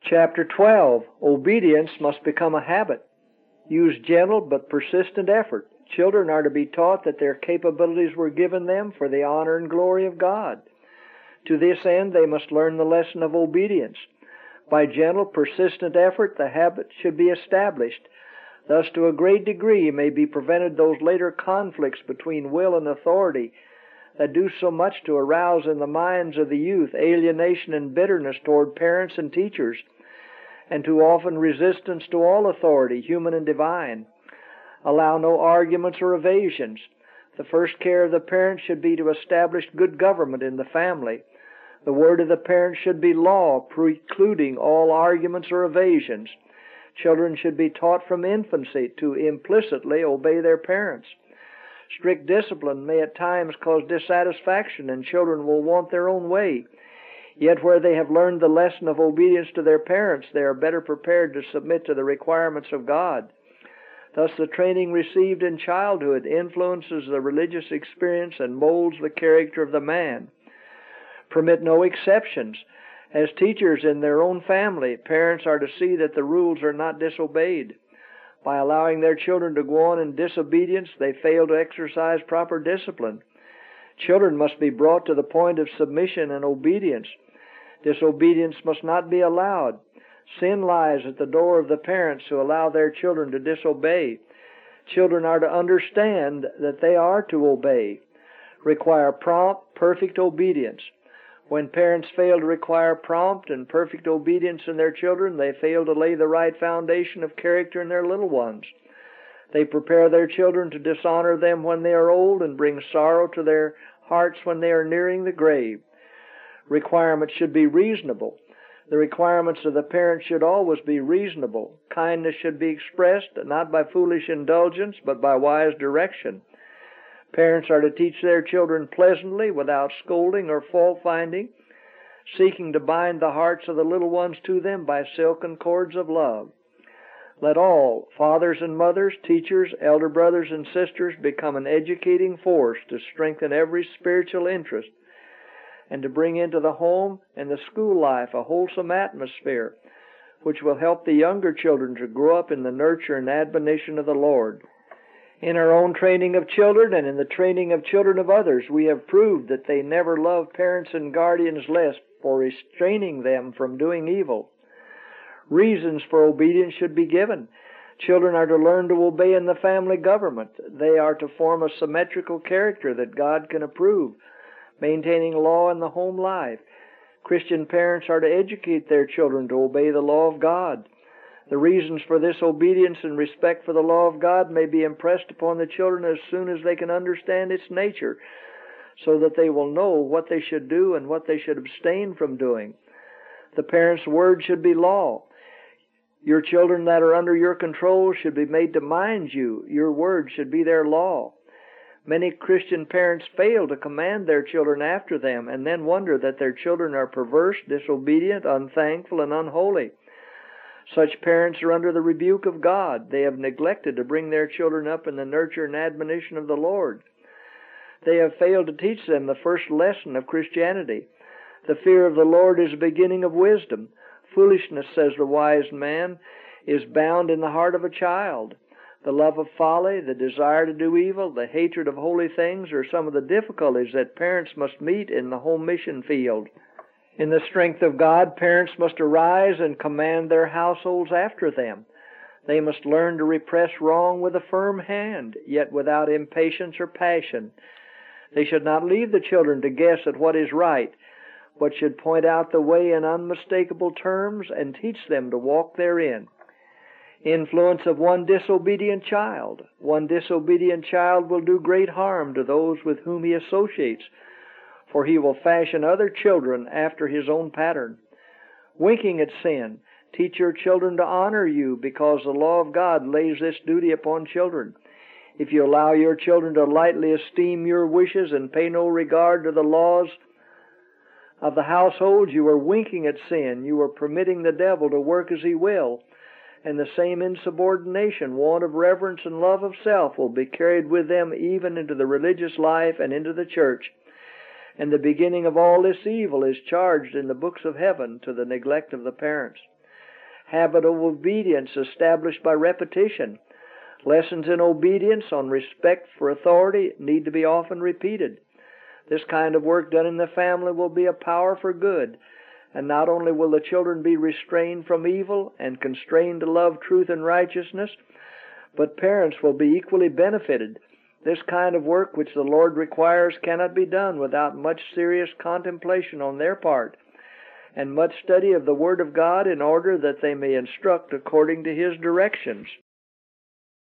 Chapter 12. Obedience must become a habit. Use gentle but persistent effort. Children are to be taught that their capabilities were given them for the honor and glory of God. To this end, they must learn the lesson of obedience. By gentle, persistent effort, the habit should be established. Thus, to a great degree, may be prevented those later conflicts between will and authority that do so much to arouse in the minds of the youth alienation and bitterness toward parents and teachers, and too often resistance to all authority, human and divine. Allow no arguments or evasions. The first care of the parent should be to establish good government in the family. The word of the parent should be law, precluding all arguments or evasions. Children should be taught from infancy to implicitly obey their parents. Strict discipline may at times cause dissatisfaction, and children will want their own way. Yet where they have learned the lesson of obedience to their parents, they are better prepared to submit to the requirements of God. Thus the training received in childhood influences the religious experience and molds the character of the man. Permit no exceptions. As teachers in their own family, parents are to see that the rules are not disobeyed. By allowing their children to go on in disobedience, they fail to exercise proper discipline. Children must be brought to the point of submission and obedience. Disobedience must not be allowed. Sin lies at the door of the parents who allow their children to disobey. Children are to understand that they are to obey. Require prompt, perfect obedience. When parents fail to require prompt and perfect obedience in their children, they fail to lay the right foundation of character in their little ones. They prepare their children to dishonor them when they are old and bring sorrow to their hearts when they are nearing the grave. Requirements should be reasonable. The requirements of the parents should always be reasonable. Kindness should be expressed not by foolish indulgence, but by wise direction. Parents are to teach their children pleasantly, without scolding or fault-finding, seeking to bind the hearts of the little ones to them by silken cords of love. Let all, fathers and mothers, teachers, elder brothers and sisters, become an educating force to strengthen every spiritual interest and to bring into the home and the school life a wholesome atmosphere which will help the younger children to grow up in the nurture and admonition of the Lord. In our own training of children and in the training of children of others, we have proved that they never love parents and guardians less for restraining them from doing evil. Reasons for obedience should be given. Children are to learn to obey in the family government. They are to form a symmetrical character that God can approve, maintaining law in the home life. Christian parents are to educate their children to obey the law of God. The reasons for this obedience and respect for the law of God may be impressed upon the children as soon as they can understand its nature, so that they will know what they should do and what they should abstain from doing. The parents' word should be law. Your children that are under your control should be made to mind you. Your word should be their law. Many Christian parents fail to command their children after them, and then wonder that their children are perverse, disobedient, unthankful, and unholy. Such parents are under the rebuke of God. They have neglected to bring their children up in the nurture and admonition of the Lord. They have failed to teach them the first lesson of Christianity. The fear of the Lord is the beginning of wisdom. Foolishness, says the wise man, is bound in the heart of a child. The love of folly, the desire to do evil, the hatred of holy things are some of the difficulties that parents must meet in the home mission field. In the strength of God, parents must arise and command their households after them. They must learn to repress wrong with a firm hand, yet without impatience or passion. They should not leave the children to guess at what is right, but should point out the way in unmistakable terms and teach them to walk therein. Influence of one disobedient child. One disobedient child will do great harm to those with whom he associates, for he will fashion other children after his own pattern. Winking at sin. Teach your children to honor you, because the law of God lays this duty upon children. If you allow your children to lightly esteem your wishes and pay no regard to the laws of the household, you are winking at sin. You are permitting the devil to work as he will. And the same insubordination, want of reverence, and love of self will be carried with them even into the religious life and into the church. And the beginning of all this evil is charged in the books of heaven to the neglect of the parents. habit of obedience established by repetition. Lessons in obedience on respect for authority need to be often repeated. This kind of work done in the family will be a power for good, and not only will the children be restrained from evil and constrained to love truth and righteousness, but parents will be equally benefited. This kind of work which the Lord requires cannot be done without much serious contemplation on their part, and much study of the Word of God in order that they may instruct according to His directions.